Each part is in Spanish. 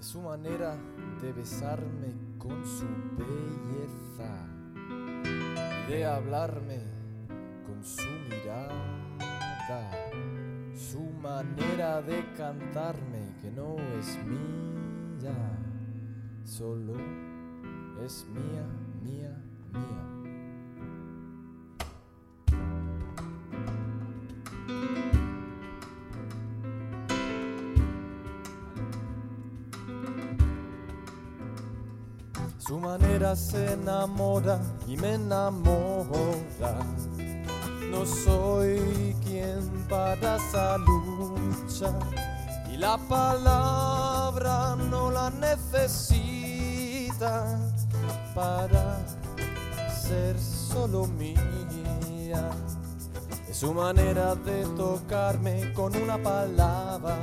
su manera de besarme con su belleza y de hablarme con su mirada, su manera de cantarme que no es mía, solo es mía, mía, mía. Su manera se enamora y me enamora. No soy quien para esa lucha y la palabra no la necesita para ser solo mía. Es su manera de tocarme con una palabra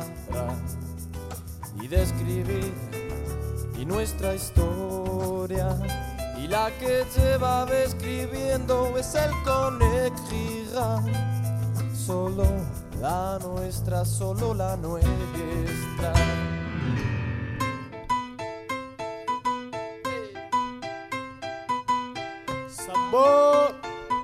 y de escribir y nuestra historia, y la que lleva escribiendo es el con écrira, solo la nuestra, solo la nuestra. Sabor.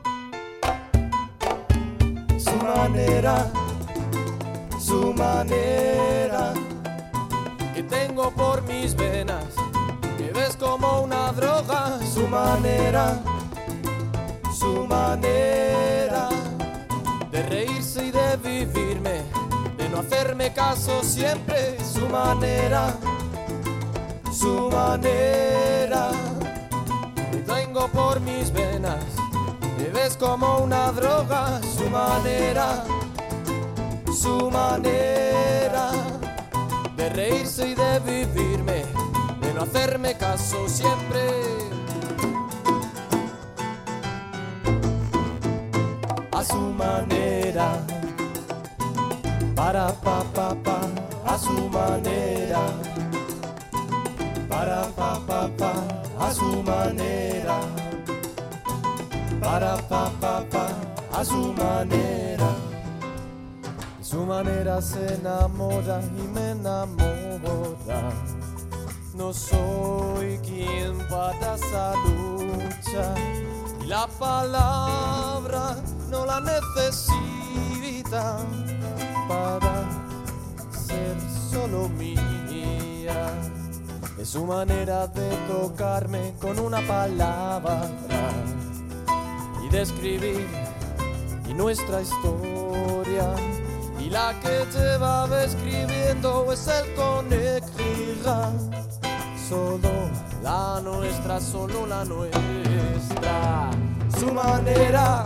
Su manera que tengo por mis venas, que ves como una droga. Su manera de reírse y de vivirme, de no hacerme caso siempre. Su manera que tengo por mis venas, que ves como una droga. Su manera de reírse y de vivirme, de no hacerme caso siempre. A su manera, para pa pa pa, a su manera, para pa pa pa, a su manera, para pa pa pa, a su manera. Su manera se enamora y me enamora. No soy quien para esa lucha y la palabra no la necesita para ser solo mía. Es su manera de tocarme con una palabra y de escribir y nuestra historia, y la que lleva escribiendo es el con écrira, solo la nuestra, solo la nuestra. Su manera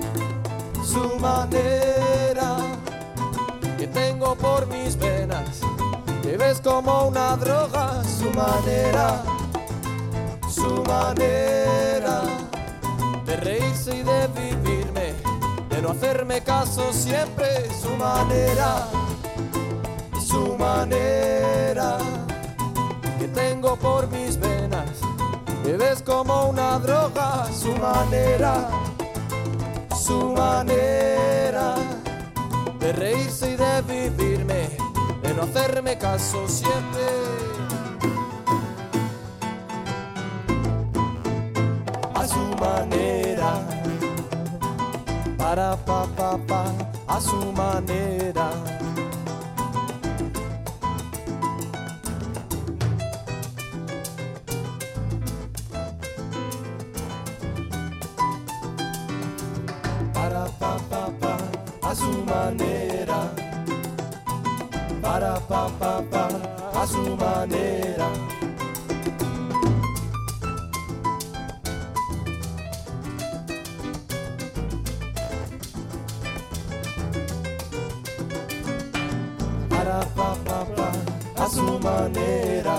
que tengo por mis venas, que ves como una droga. Su manera de reírse y de vivirme, de no hacerme caso siempre. Su manera que tengo por mis venas, que ves como una droga. Su manera de reírse y de vivirme, de no hacerme caso siempre. A su manera, para pa pa pa, a su manera. Para pa pa pa, a su manera. Para pa pa pa, a su manera. Para pa pa pa, a su manera.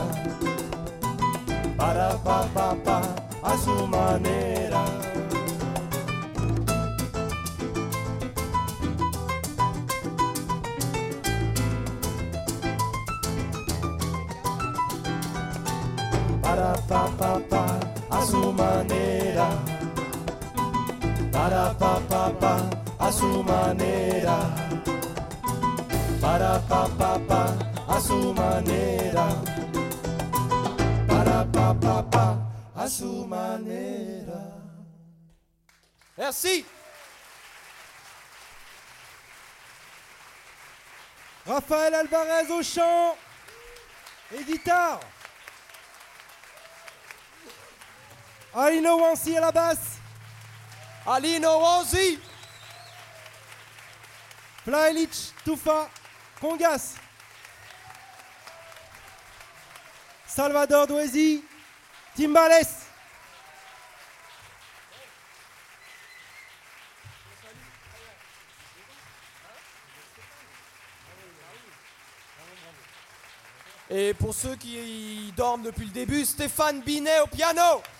Para pa pa pa, a su manera. Para pa pa pa, a su manera. Para pa pa pa, a su manera. Para pa pa pa, a su manera. pa pa pa pa a su manera. Merci. Raphaël Alvarez au chant et guitare. Alino Wansi à la basse. Alino Wansi. Flaelich Toufa Congas. Salvador Douezi Timbales. Et pour ceux qui dorment depuis le début, Stéphane Binet au piano.